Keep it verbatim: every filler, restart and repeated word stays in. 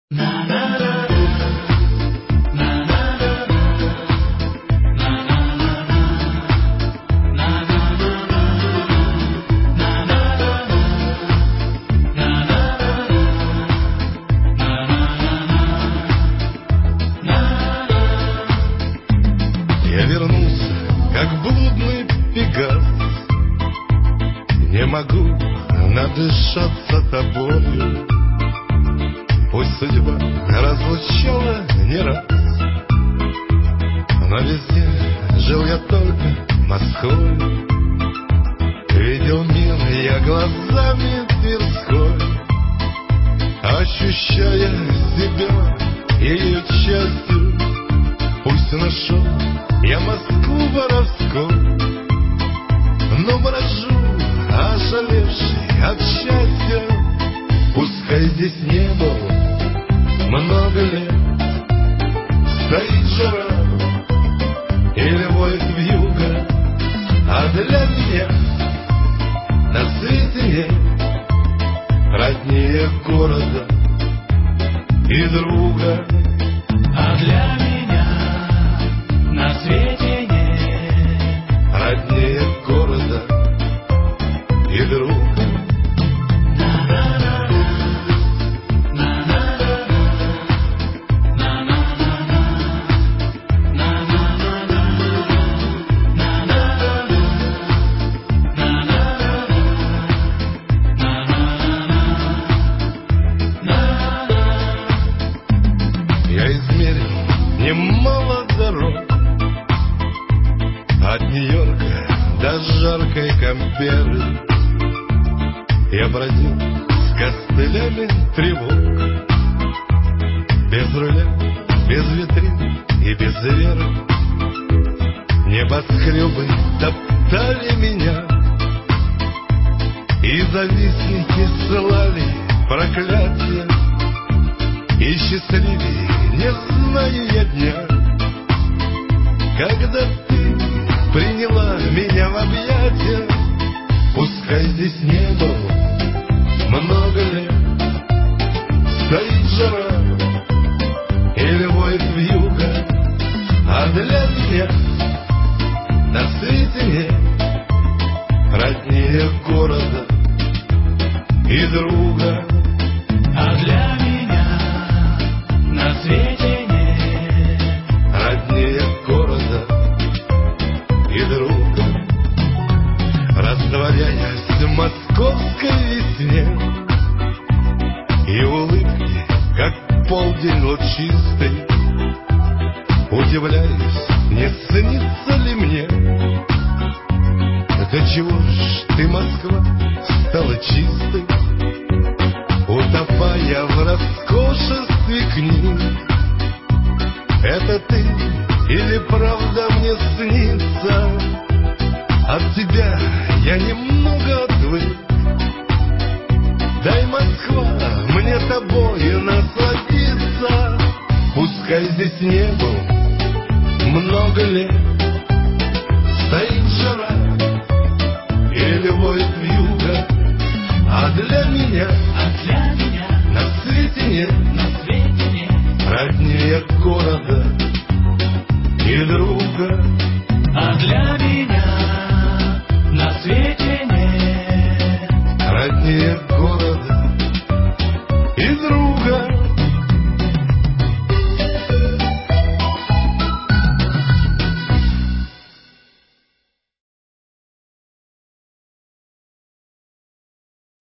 Я вернулся, как блудный пегас. Не могу надышаться тобою. Пусть судьба разлучала не раз, но везде жил я только Москвой. Видел мир я глазами Тверской, ощущая себя ее частью. Пусть нашел я Москву воровскую, но брожу, ошалевший от счастья. Пускай здесь не было много лет, стоит жара или воет вьюга, а для меня на свете нет роднее города и друга. А для меня на свете нет роднее города и друга. Я измерил немало дорог, от Нью-Йорка до жаркой Камперы. Я бродил с костылями тревог, без руля, без витрин и без веры. Небоскребы топтали меня, и завистники ссылали проклятия. И счастливее не знаю я дня, когда ты приняла меня в объятия. Пускай здесь не было много лет, стоит жара или воет вьюга, а для меня на свете нет роднее города и друга. А для меня на свете нет роднее города и друга. Растворяясь в московской весне и улыбки, как полдень лучистый, удивляюсь, не снится ли мне, до чего ж ты, Москва, стала чистой, утопая в роскошестве книг. Это ты или правда мне снится? От тебя я немного отвык. Дай, Москва, мне тобою насладиться. Пускай здесь не было много лет, стоит жара или воет вьюга, а для меня, А для меня на свете нет